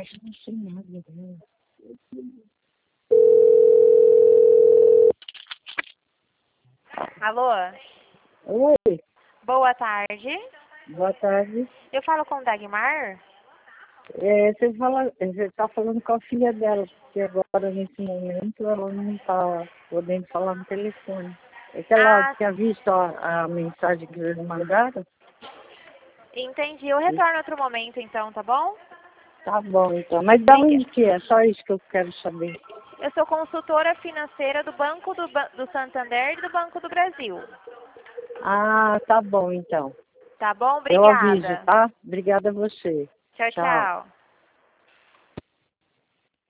não sei nada, né? Alô? Oi, Boa tarde. boa tarde. Eu falo com Dagmar? Você está falando com a filha dela, porque agora, nesse momento, ela não está podendo falar no telefone. É que ela Ah, tinha visto a mensagem que eles mandaram. entendi. Eu E retorno outro momento então, tá bom? tá bom, então. Mas da Briga- onde que é? Só isso que eu quero saber. Eu sou consultora financeira do Banco do Santander e do Banco do Brasil. Ah, tá bom, então. Tá bom? Eu aviso, Obrigada. tá? Obrigada a você. Tchau, Tchau. tchau.